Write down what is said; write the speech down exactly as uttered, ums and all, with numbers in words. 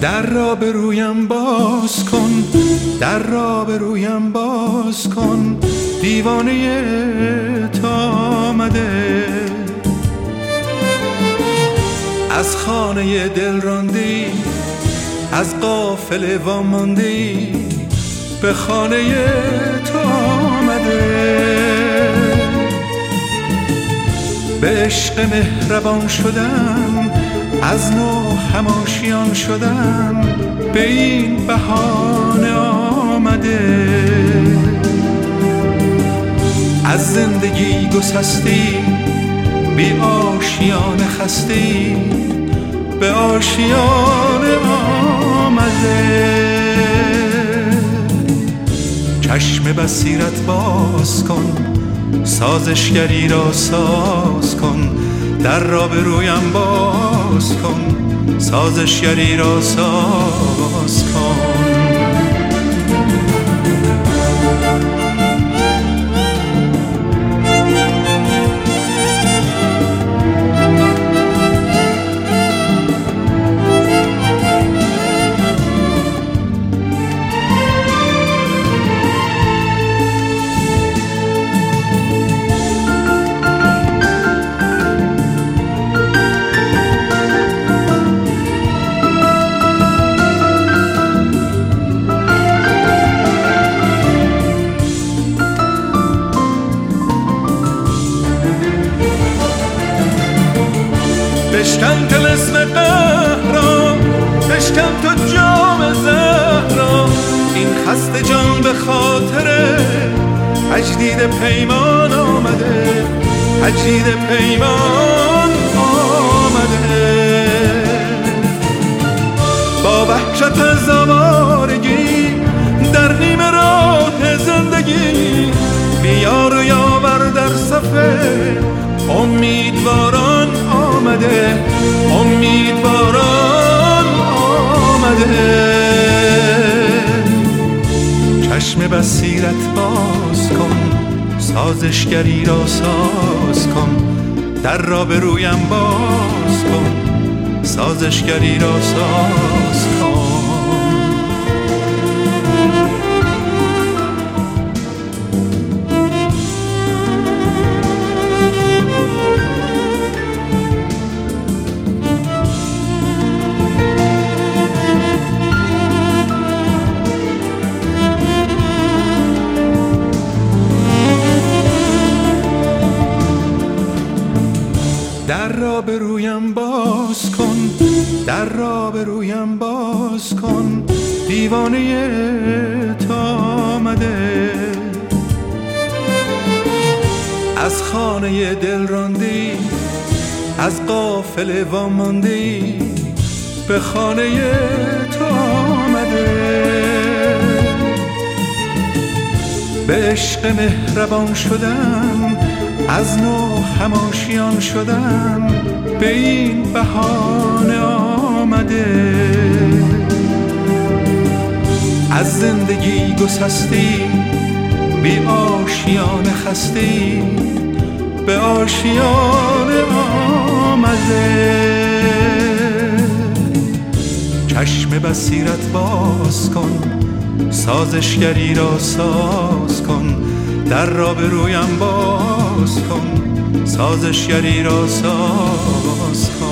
در را به رویم باز کن، در را به رویم باز کن، دیوانه تو آمده. از خانه دل راندی، از قافله واماندی، به خانه تو آمده. به عشق مهربان شدم، از نو هماشیان شدم، به این بهانه آمده. از زندگی گسستی، بی آشیانه خستی، به آشیانه آمده. چشم بصیرت باز کن، سازشگری را ساز کن، در را به رویم باز کن، سازشگری را ساز کن. بشکن طلسم قهر را، بشکن تو جام زهر را، این خسته جان به خاطر تجدید پیمان آمده، تجدید پیمان آمده. با وحشت از آوارگی در نیمه راه زندگی، بیار و یاور در صفه امیدواران آمده، امیدواران آمده. چشم بصیرت باز کن، سازشگری را ساز کن، در را به رویم باز کن، سازشگری را ساز کن. در را به رویم باز کن، در را به رویم باز کن، دیوانه تو آمده. از خانه دل راندی، از قافله واماندی، به خانه تو آمده. به عشق مهربان شدم، از نو هماشیان شدم، به این بهانه آمده. از زندگی گسستی، بی آشیانه خستی، به آشیانه آمده. چشم بصیرت باز کن، سازشگری را ساز کن، در را به رویم باز کن، سازشگری را ساز کن.